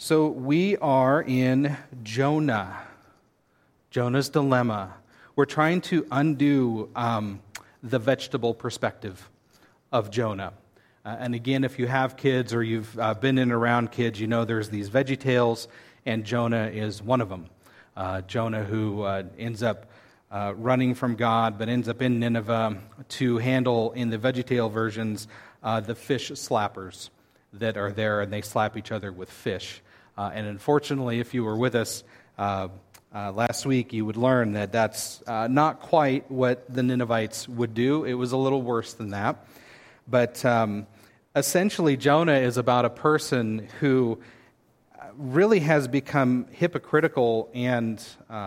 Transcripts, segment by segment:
So we are in Jonah, Jonah's dilemma. We're trying to undo the vegetable perspective of Jonah. And again, if you have kids or you've been in and around kids, you know there's these Veggie Tales, and Jonah is one of them. Jonah who ends up running from God, but ends up in Nineveh to handle, in the Veggie Tale versions, the fish slappers that are there, and they slap each other with fish. And unfortunately, if you were with us last week, you would learn that that's not quite what the Ninevites would do. It was a little worse than that. But essentially, Jonah is about a person who really has become hypocritical and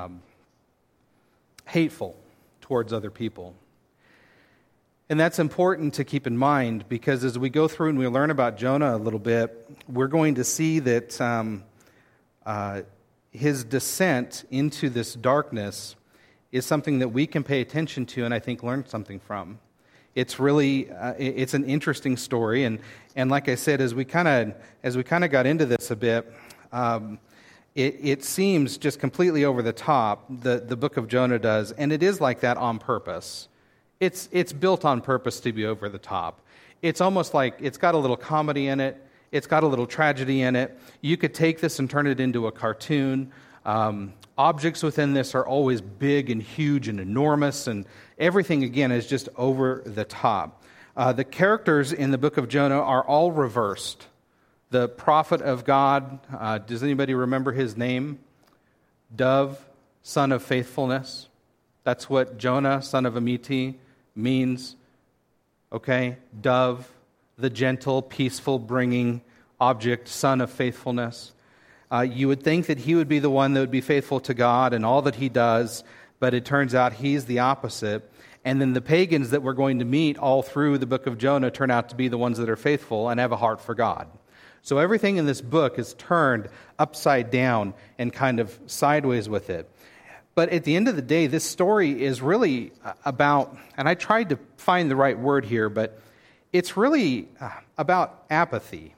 hateful towards other people. And that's important to keep in mind, because as we go through and we learn about Jonah a little bit, we're going to see that his descent into this darkness is something that we can pay attention to and I think learn something from. It's really it's an interesting story, and like I said, as we kind of got into this a bit, it seems just completely over the top. The book of Jonah does, and it is like that on purpose. It's built on purpose to be over the top. It's almost like it's got a little comedy in it. It's got a little tragedy in it. You could take this and turn it into a cartoon. Objects within this are always big and huge and enormous, and everything, again, is just over the top. The characters in the book of Jonah are all reversed. The prophet of God, does anybody remember his name? Dove, son of faithfulness. That's what Jonah, son of Amittai, means. Okay? Dove, the gentle, peaceful, bringing object, son of faithfulness. You would think that he would be the one that would be faithful to God and all that he does, but it turns out he's the opposite. And then the pagans that we're going to meet all through the book of Jonah turn out to be the ones that are faithful and have a heart for God. So everything in this book is turned upside down and kind of sideways with it. But at the end of the day, this story is really about, and I tried to find the right word here, but it's really about apathy.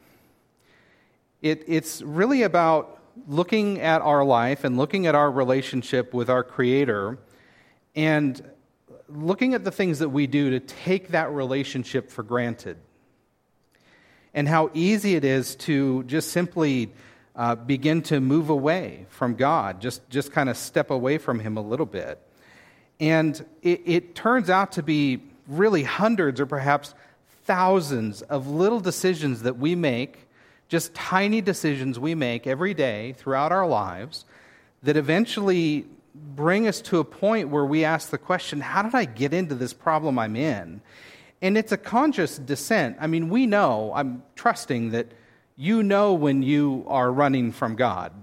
It's really about looking at our life and looking at our relationship with our Creator and looking at the things that we do to take that relationship for granted. And how easy it is to just simply begin to move away from God, just kind of step away from Him a little bit. And it turns out to be really hundreds or perhaps thousands of little decisions that we make, just tiny decisions we make every day throughout our lives, that eventually bring us to a point where we ask the question, how did I get into this problem I'm in? And it's a conscious descent. I mean, we know, I'm trusting that you know when you are running from God.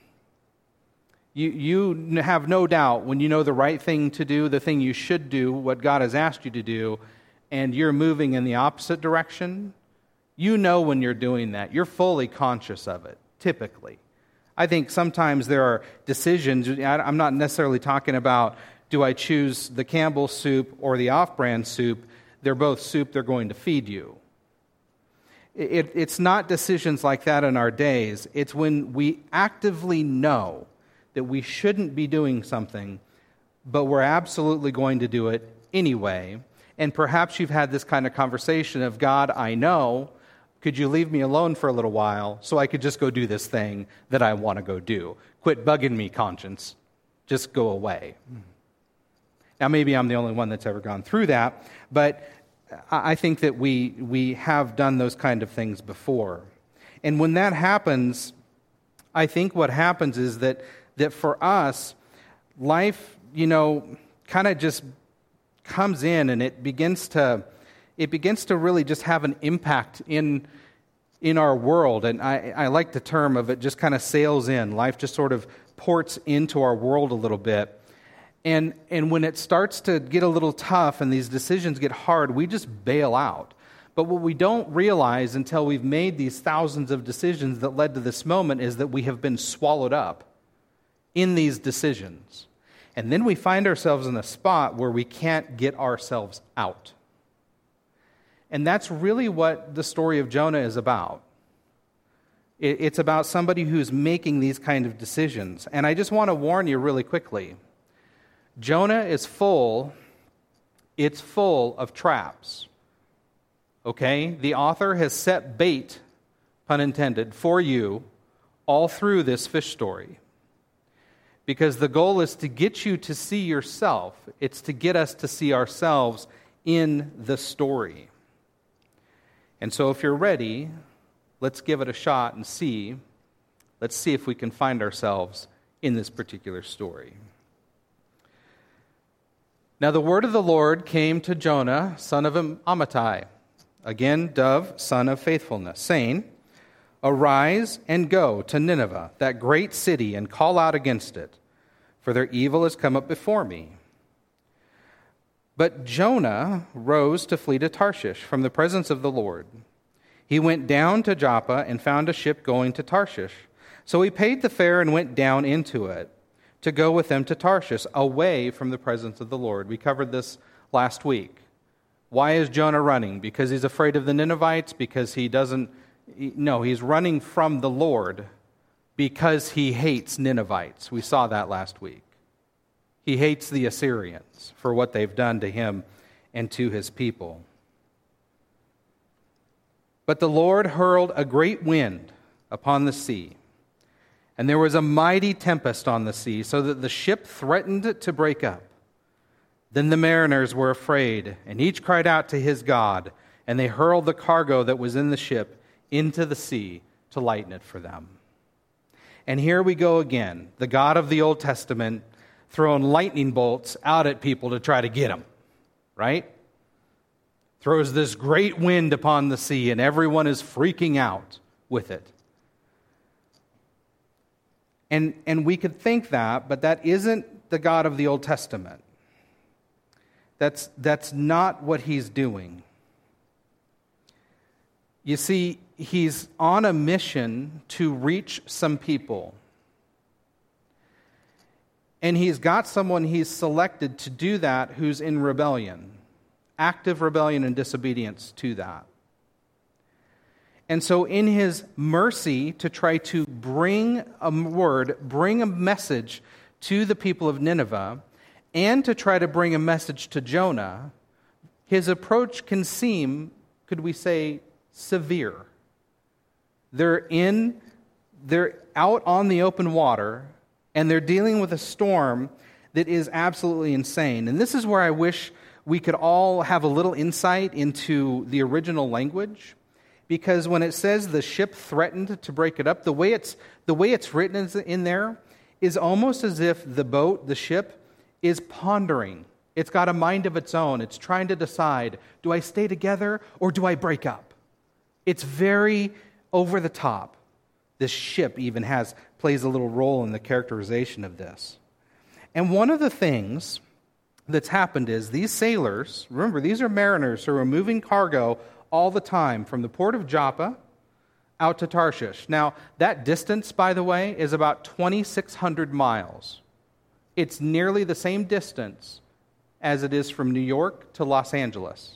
You have no doubt when you know the right thing to do, the thing you should do, what God has asked you to do, and you're moving in the opposite direction. You know when you're doing that. You're fully conscious of it, typically. I think sometimes there are decisions. I'm not necessarily talking about, do I choose the Campbell soup or the off-brand soup? They're both soup they're going to feed you. It's not decisions like that in our days. It's when we actively know that we shouldn't be doing something, but we're absolutely going to do it anyway. And perhaps you've had this kind of conversation of, God, I know, could you leave me alone for a little while so I could just go do this thing that I want to go do? Quit bugging me, conscience. Just go away. Now, maybe I'm the only one that's ever gone through that, but I think that we have done those kind of things before. And when that happens, I think what happens is that for us, life, kind of just comes in and it begins to really just have an impact in our world. And I like the term of it just kind of sails in. Life just sort of ports into our world a little bit. And when it starts to get a little tough and these decisions get hard, we just bail out. But what we don't realize until we've made these thousands of decisions that led to this moment is that we have been swallowed up in these decisions. And then we find ourselves in a spot where we can't get ourselves out. And that's really what the story of Jonah is about. It's about somebody who's making these kind of decisions. And I just want to warn you really quickly. Jonah is full of traps. Okay? The author has set bait, pun intended, for you all through this fish story. Because the goal is to get you to see yourself. It's to get us to see ourselves in the story. And so if you're ready, let's give it a shot and see. Let's see if we can find ourselves in this particular story. Now the word of the Lord came to Jonah, son of Amittai, again dove, son of faithfulness, saying, "Arise and go to Nineveh, that great city, and call out against it, for their evil has come up before me." But Jonah rose to flee to Tarshish from the presence of the Lord. He went down to Joppa and found a ship going to Tarshish. So he paid the fare and went down into it to go with them to Tarshish, away from the presence of the Lord. We covered this last week. Why is Jonah running? Because he's afraid of the Ninevites? Because he's running from the Lord because he hates Ninevites. We saw that last week. He hates the Assyrians for what they've done to him and to his people. But the Lord hurled a great wind upon the sea, and there was a mighty tempest on the sea, so that the ship threatened to break up. Then the mariners were afraid, and each cried out to his God, and they hurled the cargo that was in the ship into the sea to lighten it for them. And here we go again, the God of the Old Testament throwing lightning bolts out at people to try to get them, right? Throws this great wind upon the sea, and everyone is freaking out with it. And we could think that, but that isn't the God of the Old Testament. That's not what he's doing. You see, he's on a mission to reach some people. And he's got someone he's selected to do that who's in rebellion, active rebellion and disobedience to that. And so in his mercy to try to bring a word, bring a message to the people of Nineveh, and to try to bring a message to Jonah, his approach can seem, could we say, severe. They're out on the open water, and they're dealing with a storm that is absolutely insane. And this is where I wish we could all have a little insight into the original language. Because when it says the ship threatened to break it up, the way it's written in there is almost as if the ship, is pondering. It's got a mind of its own. It's trying to decide, do I stay together or do I break up? It's very over the top. This ship even plays a little role in the characterization of this. And one of the things that's happened is these sailors, remember, these are mariners who are moving cargo all the time from the port of Joppa out to Tarshish. Now, that distance, by the way, is about 2,600 miles. It's nearly the same distance as it is from New York to Los Angeles.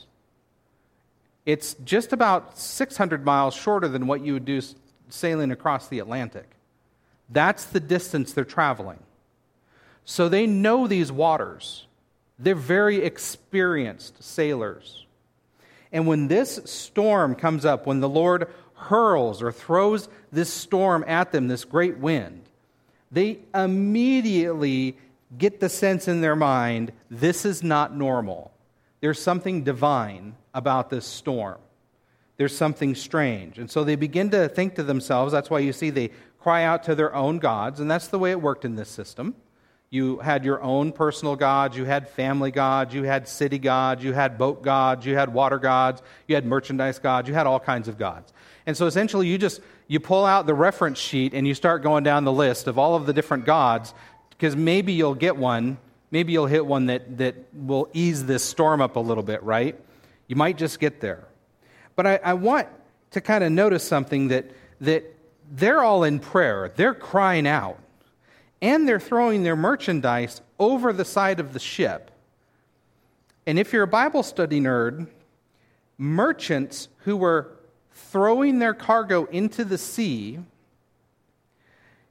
It's just about 600 miles shorter than what you would do sailing across the Atlantic. That's the distance they're traveling. So they know these waters. They're very experienced sailors. And when this storm comes up, when the Lord hurls or throws this storm at them, this great wind, they immediately get the sense in their mind, this is not normal. There's something divine about this storm. There's something strange. And so they begin to think to themselves, that's why you see they cry out to their own gods, and that's the way it worked in this system. You had your own personal gods, you had family gods, you had city gods, you had boat gods, you had water gods, you had merchandise gods, you had all kinds of gods. And so essentially you pull out the reference sheet and you start going down the list of all of the different gods, because maybe you'll get one, maybe you'll hit one that will ease this storm up a little bit, right? You might just get there. But I want to kind of notice something that they're all in prayer. They're crying out. And they're throwing their merchandise over the side of the ship. And if you're a Bible study nerd, merchants who were throwing their cargo into the sea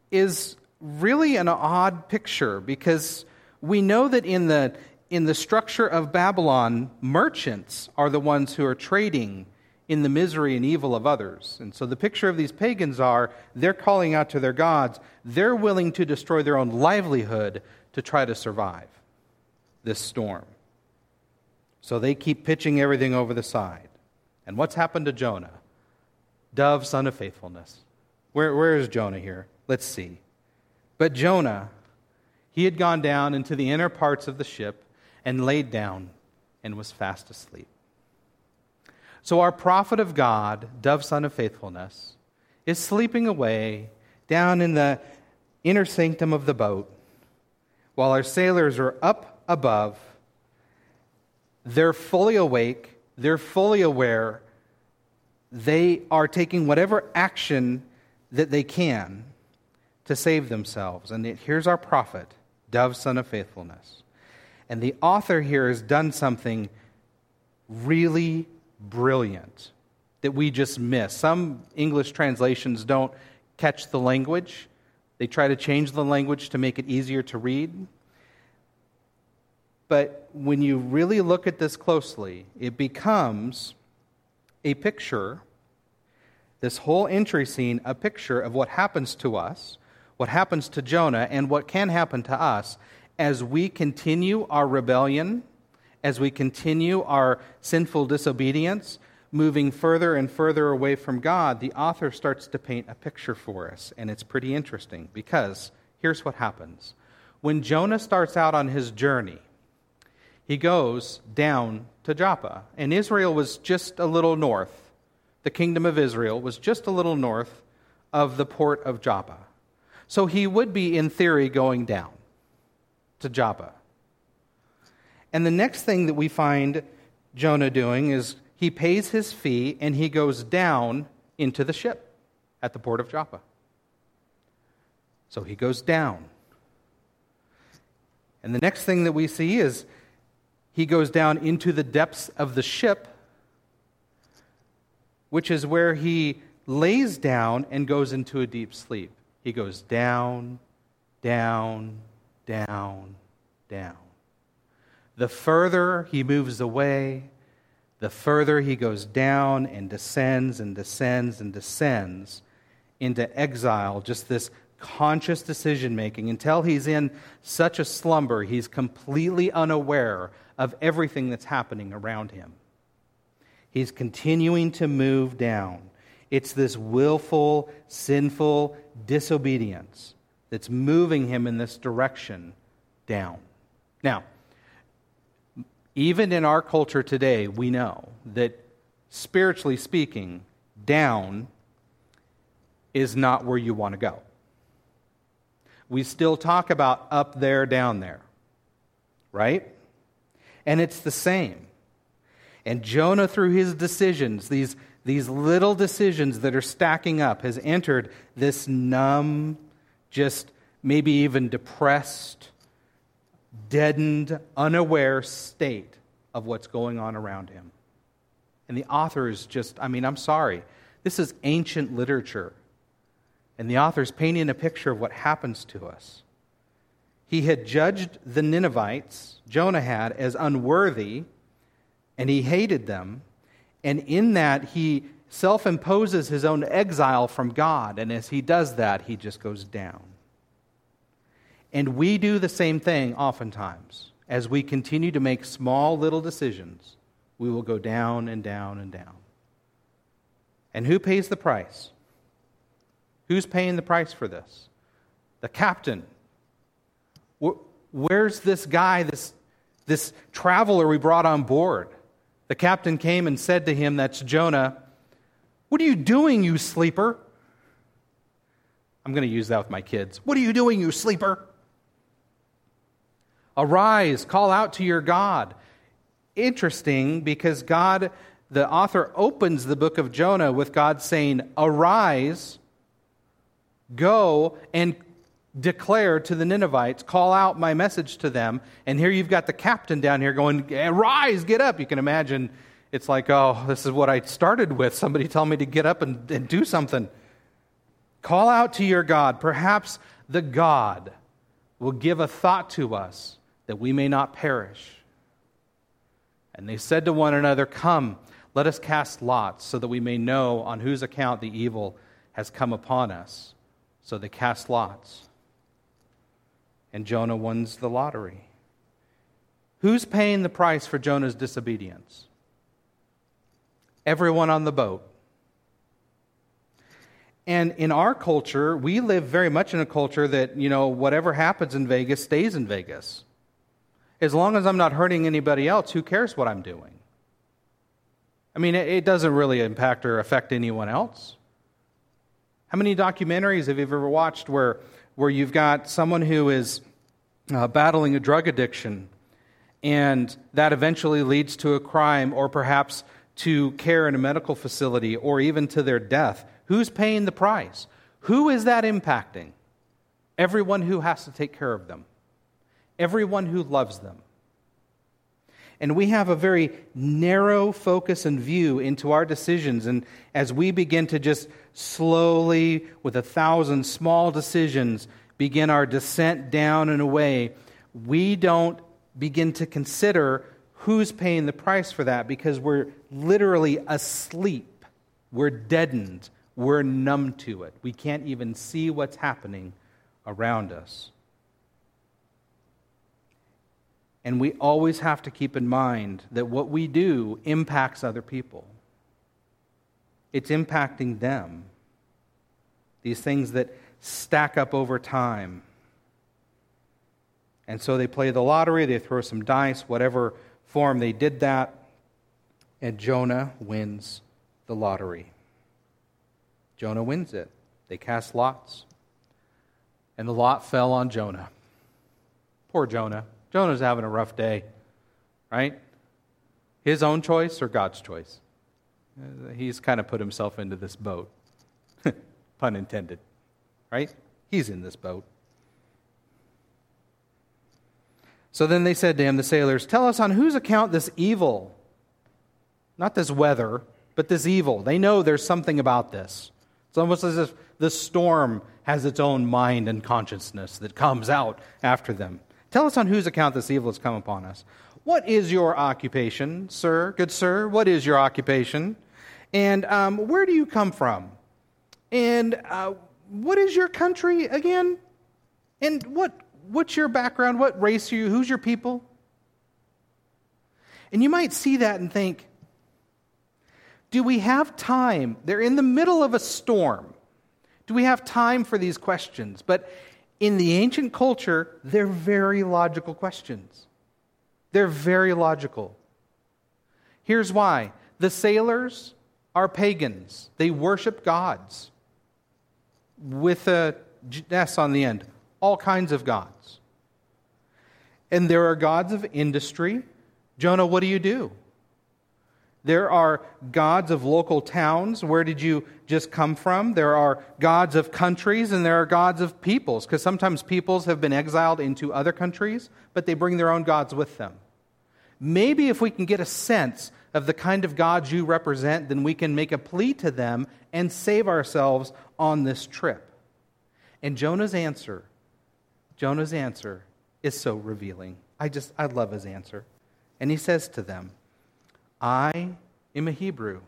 is really an odd picture, because we know that in the structure of Babylon, merchants are the ones who are trading in the misery and evil of others. And so the picture of these pagans are, they're calling out to their gods. They're willing to destroy their own livelihood to try to survive this storm. So they keep pitching everything over the side. And what's happened to Jonah? Dove, son of faithfulness. Where is Jonah here? Let's see. But Jonah, he had gone down into the inner parts of the ship and laid down and was fast asleep. So our prophet of God, Dove, son of faithfulness, is sleeping away down in the inner sanctum of the boat, while our sailors are up above. They're fully awake. They're fully aware. They are taking whatever action that they can to save themselves. And here's our prophet, Dove, son of faithfulness. And the author here has done something really brilliant that we just miss. Some English translations don't catch the language. They try to change the language to make it easier to read. But when you really look at this closely, it becomes a picture, this whole entry scene, a picture of what happens to us, what happens to Jonah, and what can happen to us as we continue our rebellion, as we continue our sinful disobedience, moving further and further away from God. The author starts to paint a picture for us, and it's pretty interesting, because here's what happens. When Jonah starts out on his journey, he goes down to Joppa, and Israel was just a little north. The kingdom of Israel was just a little north of the port of Joppa. So he would be, in theory, going down to Joppa. And the next thing that we find Jonah doing is he pays his fee and he goes down into the ship at the port of Joppa. So he goes down. And the next thing that we see is he goes down into the depths of the ship, which is where he lays down and goes into a deep sleep. He goes down, down, down, down. The further he moves away, the further he goes down and descends and descends and descends into exile, just this conscious decision-making, until he's in such a slumber, he's completely unaware of everything that's happening around him. He's continuing to move down. It's this willful, sinful disobedience that's moving him in this direction down. Now, even in our culture today, we know that, spiritually speaking, down is not where you want to go. We still talk about up there, down there, right? And it's the same. And Jonah, through his decisions, these little decisions that are stacking up, has entered this numb, just maybe even depressed, deadened, unaware state of what's going on around him. And the author is just, I'm sorry, this is ancient literature. And the author's painting a picture of what happens to us. He had judged the Ninevites, Jonah had, as unworthy, and he hated them. And in that, he self-imposes his own exile from God. And as he does that, he just goes down. And we do the same thing oftentimes. As we continue to make small little decisions, we will go down and down and down. And who pays the price? Who's paying the price for this? The captain. Where's this guy, this traveler we brought on board? The captain came and said to him, that's Jonah, "What are you doing, you sleeper?" I'm going to use that with my kids. "What are you doing, you sleeper? Arise, call out to your God." Interesting, because God, the author opens the book of Jonah with God saying, "Arise, go and declare to the Ninevites, call out my message to them." And here you've got the captain down here going, "Arise, get up." You can imagine it's like, oh, this is what I started with. Somebody tell me to get up and do something. Call out to your God. Perhaps the God will give a thought to us that we may not perish. And they said to one another, Come, let us cast lots so that we may know on whose account the evil has come upon us. So they cast lots. And Jonah wins the lottery. Who's paying the price for Jonah's disobedience? Everyone on the boat. And in our culture, we live very much in a culture that, whatever happens in Vegas stays in Vegas. As long as I'm not hurting anybody else, who cares what I'm doing? I mean, it doesn't really impact or affect anyone else. How many documentaries have you ever watched where you've got someone who is battling a drug addiction, and that eventually leads to a crime or perhaps to care in a medical facility or even to their death? Who's paying the price? Who is that impacting? Everyone who has to take care of them. Everyone who loves them. And we have a very narrow focus and view into our decisions. And as we begin to just slowly, with 1,000 small decisions, begin our descent down and away, we don't begin to consider who's paying the price for that, because we're literally asleep. We're deadened. We're numb to it. We can't even see what's happening around us. And we always have to keep in mind that what we do impacts other people. It's impacting them. These things that stack up over time. And so they play the lottery, they throw some dice, whatever form they did that, and Jonah wins the lottery. Jonah wins it. They cast lots. And the lot fell on Jonah. Poor Jonah. Jonah's having a rough day, right? His own choice or God's choice? He's kind of put himself into this boat. Pun intended, right? He's in this boat. So then they said to him, the sailors, Tell us on whose account this evil, not this weather, but this evil. They know there's something about this. It's almost as if the storm has its own mind and consciousness that comes out after them. Tell us on whose account this evil has come upon us. What is your occupation, sir? Good sir, what is your occupation? And where do you come from? And what is your country again? And what's your background? What race are you? Who's your people? And you might see that and think, do we have time? They're in the middle of a storm. Do we have time for these questions? But in the ancient culture, they're very logical questions. They're very logical. Here's why. The sailors are pagans. They worship gods with a S on the end. All kinds of gods. And there are gods of industry. Jonah, what do you do? There are gods of local towns. Where did you just come from? There are gods of countries, and there are gods of peoples, because sometimes peoples have been exiled into other countries, but they bring their own gods with them. Maybe if we can get a sense of the kind of gods you represent, then we can make a plea to them and save ourselves on this trip. And Jonah's answer is so revealing. I love his answer. And he says to them, I am a Hebrew.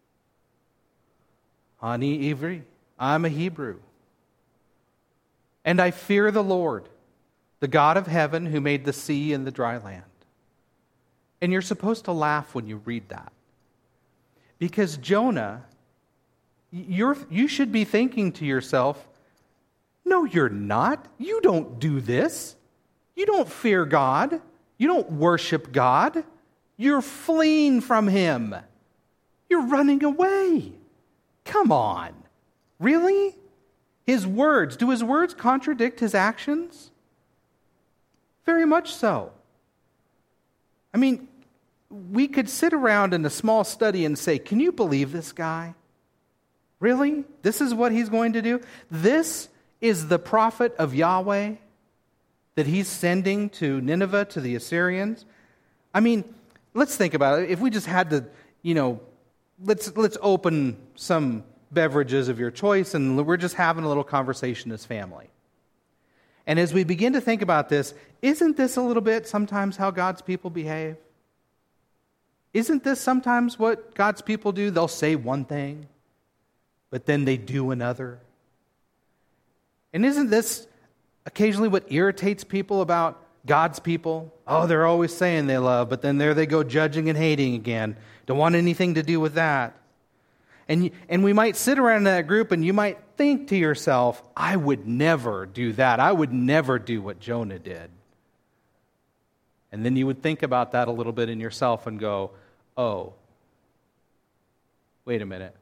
Ani Ivri. I'm a Hebrew. And I fear the Lord, the God of heaven who made the sea and the dry land. And you're supposed to laugh when you read that. Because Jonah, you should be thinking to yourself, no, you're not. You don't do this. You don't fear God. You don't worship God. You're fleeing from Him. You're running away. Come on. Really? Do His words contradict His actions? Very much so. I mean, we could sit around in a small study and say, can you believe this guy? Really? This is what he's going to do? This is the prophet of Yahweh that he's sending to Nineveh, to the Assyrians? I mean, let's think about it. If we just had to, let's open some beverages of your choice, and we're just having a little conversation as family. And as we begin to think about this, isn't this a little bit sometimes how God's people behave? Isn't this sometimes what God's people do? They'll say one thing, but then they do another. And isn't this occasionally what irritates people about God's people? Oh, they're always saying they love, but then there they go judging and hating again. Don't want anything to do with that. And we might sit around in that group and you might think to yourself, I would never do that. I would never do what Jonah did. And then you would think about that a little bit in yourself and go, oh, wait a minute.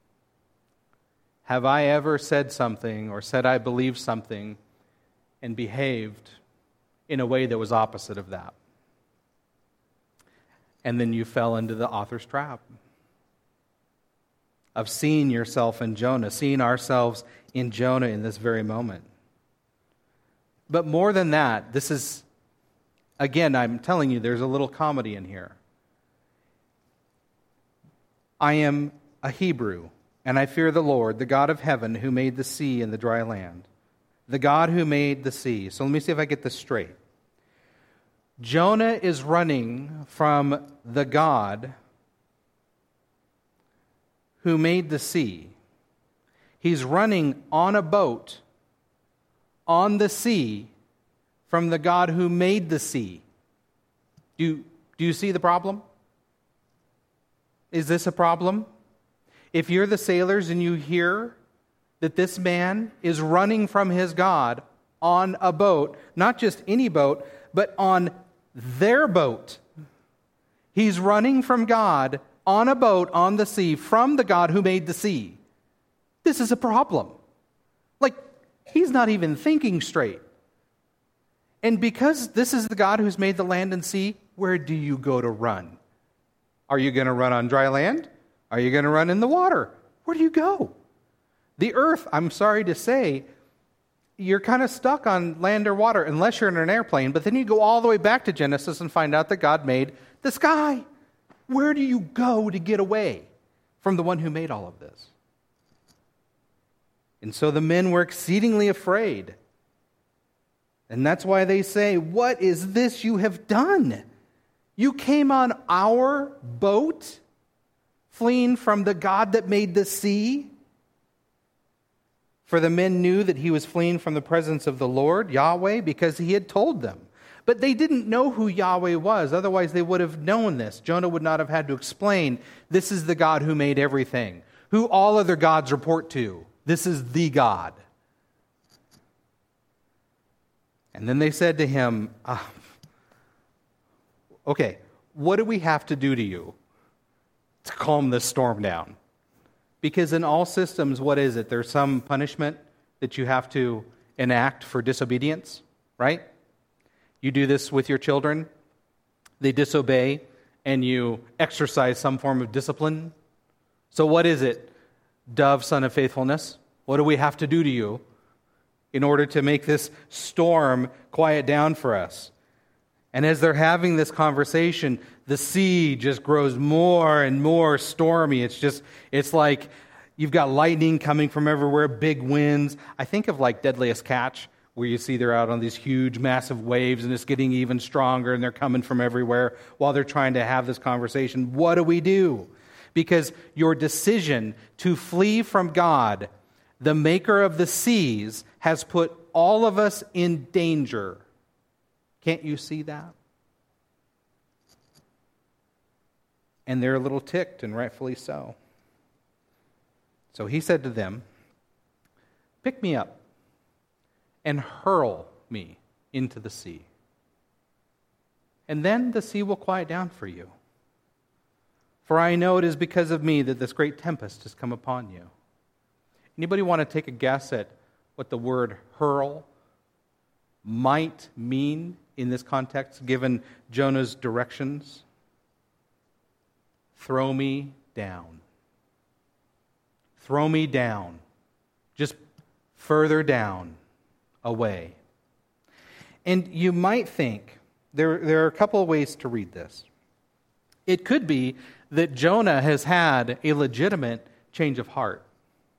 Have I ever said something or said I believe something and behaved in a way that was opposite of that? And then you fell into the author's trap of seeing yourself in Jonah, seeing ourselves in Jonah in this very moment. But more than that, this is, again, I'm telling you, there's a little comedy in here. I am a Hebrew, and I fear the Lord, the God of heaven, who made the sea and the dry land. The God who made the sea. So let me see if I get this straight. Jonah is running from the God who made the sea. He's running on a boat on the sea from the God who made the sea. Do you see the problem? Is this a problem? If you're the sailors and you hear that this man is running from his God on a boat, not just any boat, but on their boat. He's running from God on a boat on the sea from the God who made the sea. This is a problem. Like, he's not even thinking straight. And because this is the God who's made the land and sea, where do you go to run? Are you going to run on dry land? Are you going to run in the water? Where do you go? The earth, I'm sorry to say, you're kind of stuck on land or water unless you're in an airplane. But then you go all the way back to Genesis and find out that God made the sky. Where do you go to get away from the one who made all of this? And so the men were exceedingly afraid. And that's why they say, what is this you have done? You came on our boat, fleeing from the God that made the sea? For the men knew that he was fleeing from the presence of the Lord, Yahweh, because he had told them. But they didn't know who Yahweh was. Otherwise, they would have known this. Jonah would not have had to explain, this is the God who made everything, who all other gods report to. This is the God. And then they said to him, okay, what do we have to do to you to calm this storm down? Because in all systems, what is it? There's some punishment that you have to enact for disobedience, right? You do this with your children. They disobey, and you exercise some form of discipline. So what is it, dove, son of faithfulness? What do we have to do to you in order to make this storm quiet down for us? And as they're having this conversation, the sea just grows more and more stormy. It's like you've got lightning coming from everywhere, big winds. I think of like Deadliest Catch, where you see they're out on these huge, massive waves, and it's getting even stronger, and they're coming from everywhere while they're trying to have this conversation. What do we do? Because your decision to flee from God, the maker of the seas, has put all of us in danger. Can't you see that? And they're a little ticked, and rightfully so. So he said to them, pick me up and hurl me into the sea. And then the sea will quiet down for you. For I know it is because of me that this great tempest has come upon you. Anybody want to take a guess at what the word hurl might mean in this context, given Jonah's directions? Throw me down. Throw me down. Just further down, away. And you might think, there are a couple of ways to read this. It could be that Jonah has had a legitimate change of heart.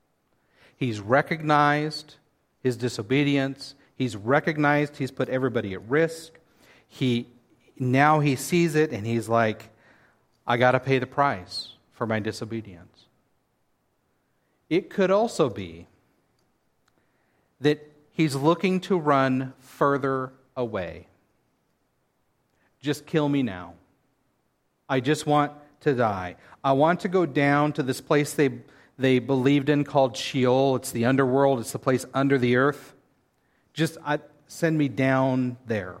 He's recognized his disobedience. He's recognized he's put everybody at risk. Now he sees it and he's like, I got to pay the price for my disobedience. It could also be that he's looking to run further away. Just kill me now. I just want to die. I want to go down to this place they believed in called Sheol. It's the underworld. It's the place under the earth. Just send me down there.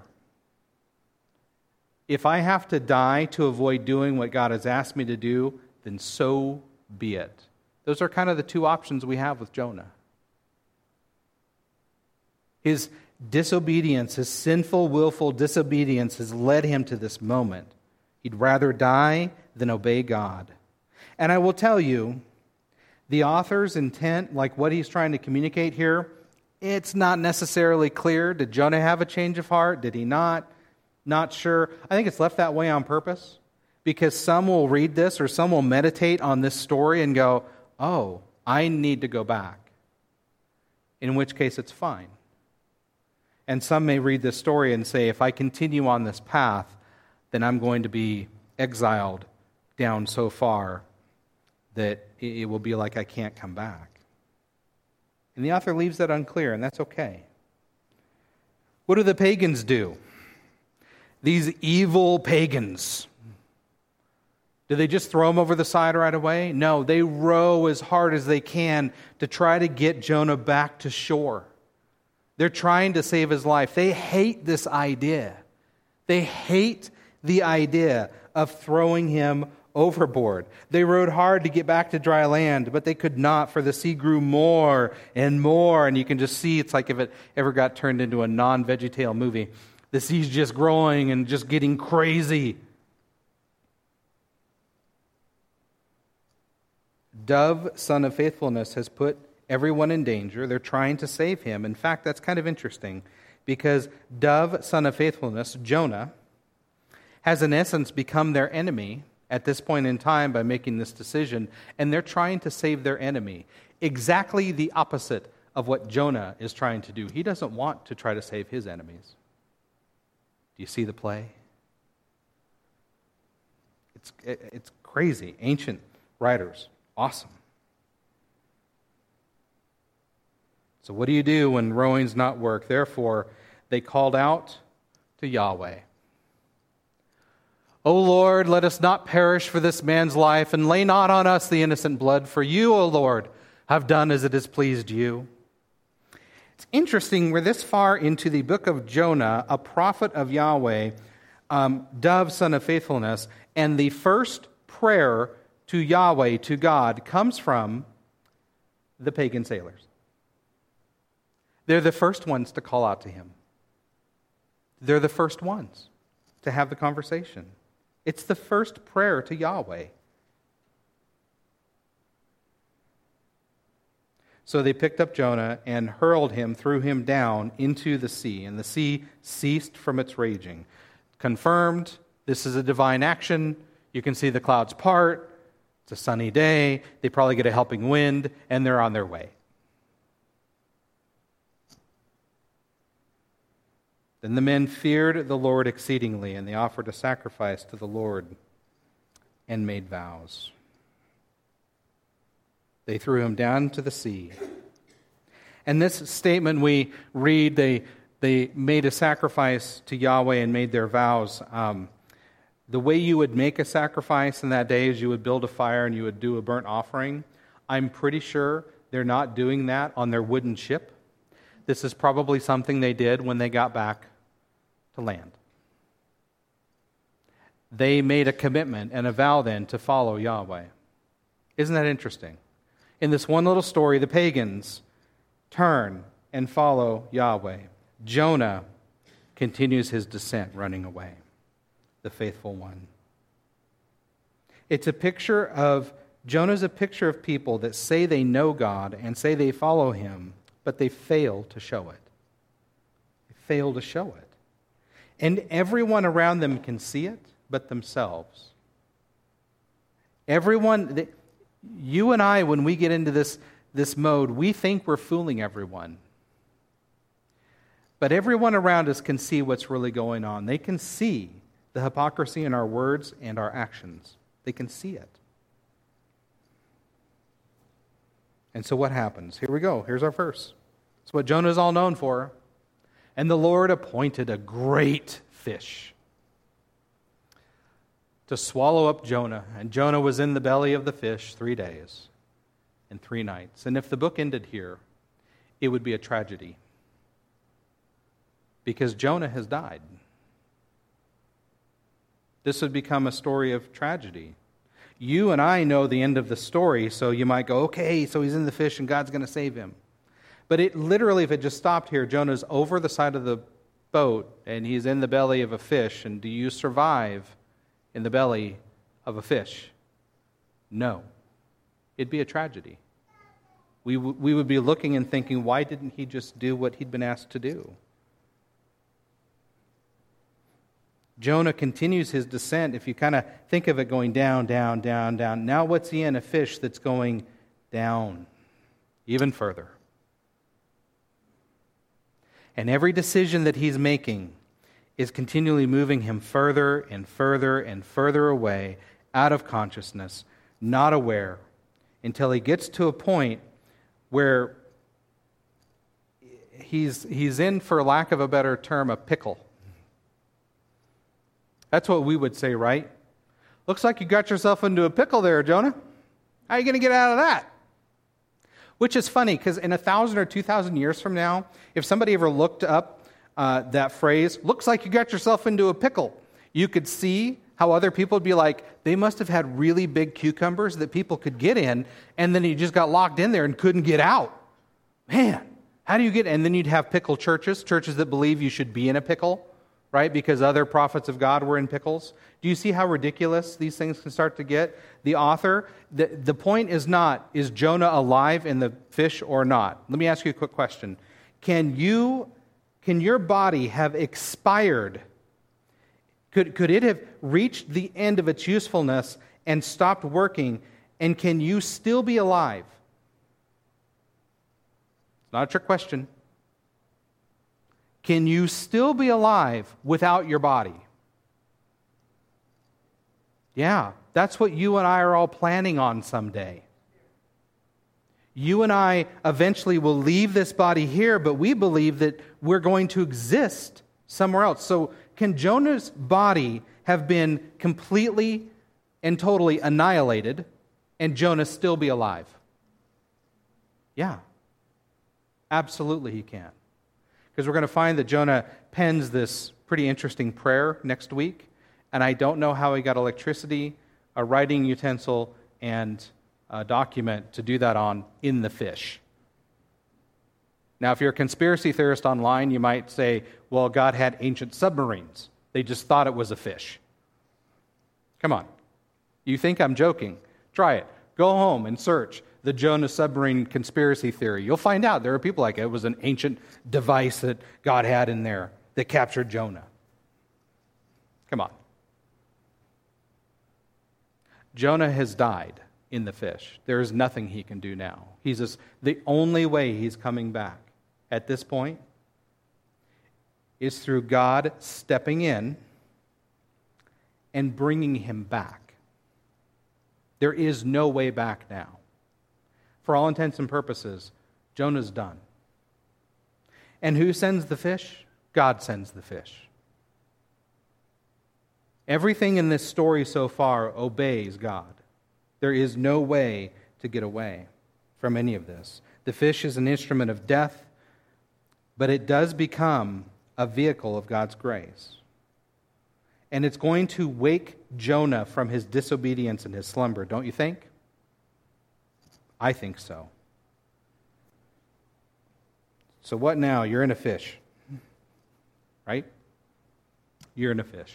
If I have to die to avoid doing what God has asked me to do, then so be it. Those are kind of the two options we have with Jonah. His disobedience, his sinful, willful disobedience has led him to this moment. He'd rather die than obey God. And I will tell you, the author's intent, like what he's trying to communicate here, it's not necessarily clear. Did Jonah have a change of heart? Did he not? Not sure. I think it's left that way on purpose because some will read this or some will meditate on this story and go, oh, I need to go back. In which case it's fine. And some may read this story and say, if I continue on this path, then I'm going to be exiled down so far that it will be like I can't come back. And the author leaves that unclear, and that's okay. What do the pagans do? These evil pagans. Do they just throw him over the side right away? No, they row as hard as they can to try to get Jonah back to shore. They're trying to save his life. They hate this idea. They hate the idea of throwing him overboard. They rowed hard to get back to dry land, but they could not, for the sea grew more and more. And you can just see, it's like if it ever got turned into a non-VeggieTale movie. The sea's just growing and just getting crazy. Dove, son of faithfulness, has put everyone in danger. They're trying to save him. In fact, that's kind of interesting because Dove, son of faithfulness, Jonah, has in essence become their enemy at this point in time by making this decision, and they're trying to save their enemy. Exactly the opposite of what Jonah is trying to do. He doesn't want to try to save his enemies. Do you see the play? It's crazy. Ancient writers. Awesome. So what do you do when rowing's not work? Therefore, they called out to Yahweh. O Lord, let us not perish for this man's life, and lay not on us the innocent blood, for you, O Lord, have done as it has pleased you. It's interesting, we're this far into the book of Jonah, a prophet of Yahweh, Dove, son of faithfulness, and the first prayer to Yahweh, to God, comes from the pagan sailors. They're the first ones to call out to him. They're the first ones to have the conversation. It's the first prayer to Yahweh. So they picked up Jonah and hurled him, threw him down into the sea, and the sea ceased from its raging. Confirmed, this is a divine action. You can see the clouds part. It's a sunny day. They probably get a helping wind, and they're on their way. Then the men feared the Lord exceedingly, and they offered a sacrifice to the Lord and made vows. They threw him down to the sea. And this statement we read, they made a sacrifice to Yahweh and made their vows. The way you would make a sacrifice in that day is you would build a fire and you would do a burnt offering. I'm pretty sure they're not doing that on their wooden ship. This is probably something they did when they got back to land. They made a commitment and a vow then to follow Yahweh. Isn't that interesting? In this one little story, the pagans turn and follow Yahweh. Jonah continues his descent, running away, the faithful one. It's a picture of, Jonah's a picture of people that say they know God and say they follow him, but they fail to show it. They fail to show it. And everyone around them can see it, but themselves. Everyone, you and I, when we get into this this mode, we think we're fooling everyone. But everyone around us can see what's really going on. They can see the hypocrisy in our words and our actions. They can see it. And so what happens? Here we go. Here's our verse. It's what Jonah is all known for. And the Lord appointed a great fish to swallow up Jonah. And Jonah was in the belly of the fish 3 days and 3 nights. And if the book ended here, it would be a tragedy. Because Jonah has died. This would become a story of tragedy. You and I know the end of the story, so you might go, okay, so he's in the fish and God's going to save him. But it literally, if it just stopped here, Jonah's over the side of the boat and he's in the belly of a fish. And do you survive in the belly of a fish? No. It'd be a tragedy. We would be looking and thinking, why didn't he just do what he'd been asked to do? Jonah continues his descent. If you kind of think of it going down, down, down, down. Now what's he in? A fish that's going down even further. And every decision that he's making is continually moving him further and further and further away, out of consciousness, not aware, until he gets to a point where he's in, for lack of a better term, a pickle. That's what we would say, right? Looks like you got yourself into a pickle there, Jonah. How are you going to get out of that? Which is funny, because in 1,000 or 2,000 years from now, if somebody ever looked up that phrase, looks like you got yourself into a pickle, you could see how other people would be like, they must have had really big cucumbers that people could get in, and then you just got locked in there and couldn't get out. Man, how do you get... And then you'd have pickle churches that believe you should be in a pickle, right? Because other prophets of God were in pickles. Do you see how ridiculous these things can start to get? The author, the point is not, is Jonah alive in the fish or not? Let me ask you a quick question. Can your body have expired? Could it have reached the end of its usefulness and stopped working, and can you still be alive? It's not a trick question. Can you still be alive without your body? Yeah, that's what you and I are all planning on someday. You and I eventually will leave this body here, but we believe that we're going to exist somewhere else. So can Jonah's body have been completely and totally annihilated and Jonah still be alive? Yeah, absolutely he can. Because we're going to find that Jonah pens this pretty interesting prayer next week, and I don't know how he got electricity, a writing utensil, and a document to do that on in the fish. Now, if you're a conspiracy theorist online, you might say, well, God had ancient submarines. They just thought it was a fish. Come on. You think I'm joking? Try it. Go home and search the Jonah submarine conspiracy theory. You'll find out there are people like it. It was an ancient device that God had in there that captured Jonah. Come on. Jonah has died in the fish. There is nothing he can do now. The only way he's coming back at this point is through God stepping in and bringing him back. There is no way back now. For all intents and purposes, Jonah's done. And who sends the fish? God sends the fish. Everything in this story so far obeys God. There is no way to get away from any of this. The fish is an instrument of death, but it does become a vehicle of God's grace. And it's going to wake Jonah from his disobedience and his slumber, don't you think? I think so. So what now? You're in a fish, right? You're in a fish.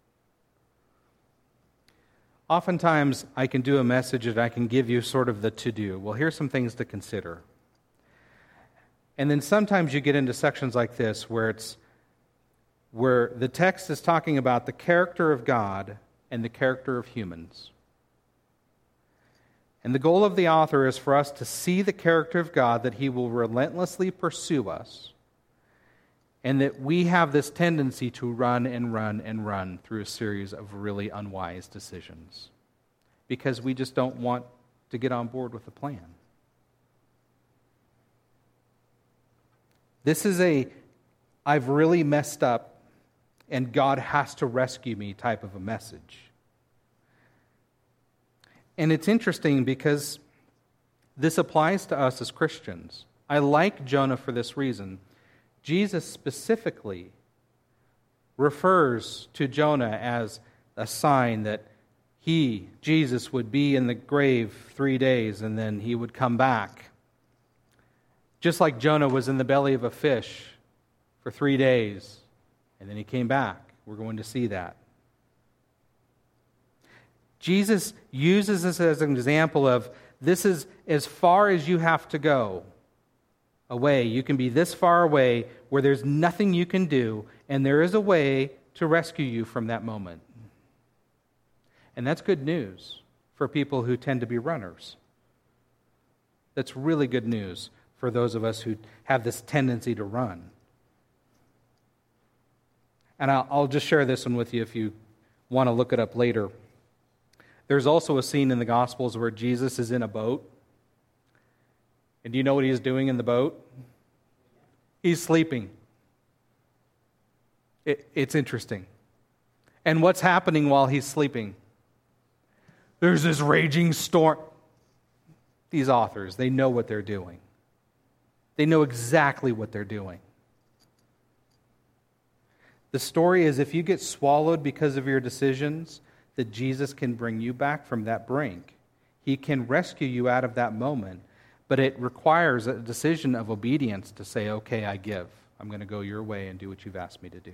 Oftentimes, I can do a message that I can give you sort of the to-do. Well, here's some things to consider. And then sometimes you get into sections like this where the text is talking about the character of God and the character of humans. And the goal of the author is for us to see the character of God, that He will relentlessly pursue us, and that we have this tendency to run and run and run through a series of really unwise decisions because we just don't want to get on board with the plan. This is a I've really messed up and God has to rescue me type of a message. And it's interesting because this applies to us as Christians. I like Jonah for this reason. Jesus specifically refers to Jonah as a sign that he, Jesus, would be in the grave 3 days and then he would come back. Just like Jonah was in the belly of a fish for 3 days and then he came back. We're going to see that. Jesus uses this as an example of this is as far as you have to go away. You can be this far away where there's nothing you can do, and there is a way to rescue you from that moment. And that's good news for people who tend to be runners. That's really good news for those of us who have this tendency to run. And I'll just share this one with you if you want to look it up later. There's also a scene in the Gospels where Jesus is in a boat. And do you know what he's doing in the boat? He's sleeping. It's interesting. And what's happening while he's sleeping? There's this raging storm. These authors, they know what they're doing. They know exactly what they're doing. The story is if you get swallowed because of your decisions, that Jesus can bring you back from that brink. He can rescue you out of that moment, but it requires a decision of obedience to say, okay, I give. I'm going to go your way and do what you've asked me to do.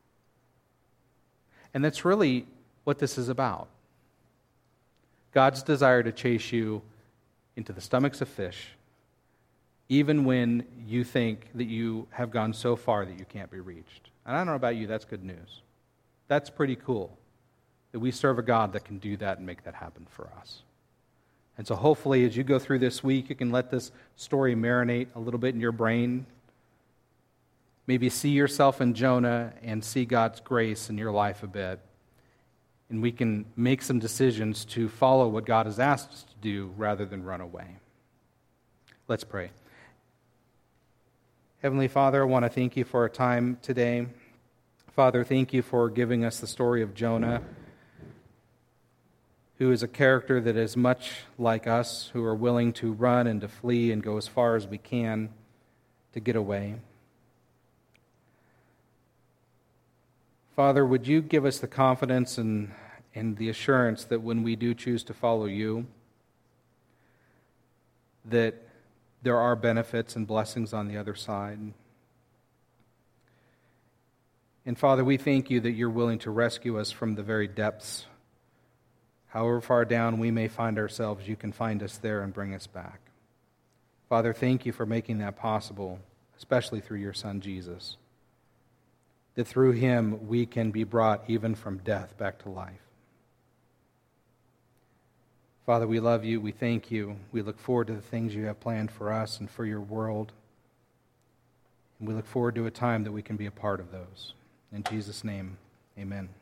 And that's really what this is about. God's desire to chase you into the stomachs of fish, even when you think that you have gone so far that you can't be reached. And I don't know about you, that's good news. That's pretty cool. That we serve a God that can do that and make that happen for us. And so hopefully as you go through this week, you can let this story marinate a little bit in your brain. Maybe see yourself in Jonah and see God's grace in your life a bit. And we can make some decisions to follow what God has asked us to do rather than run away. Let's pray. Heavenly Father, I want to thank you for our time today. Father, thank you for giving us the story of Jonah, who is a character that is much like us, who are willing to run and to flee and go as far as we can to get away. Father, would you give us the confidence and the assurance that when we do choose to follow you, that there are benefits and blessings on the other side. And Father, we thank you that you're willing to rescue us from the very depths. However far down we may find ourselves, you can find us there and bring us back. Father, thank you for making that possible, especially through your Son, Jesus. That through him we can be brought even from death back to life. Father, we love you. We thank you. We look forward to the things you have planned for us and for your world. And we look forward to a time that we can be a part of those. In Jesus' name, amen.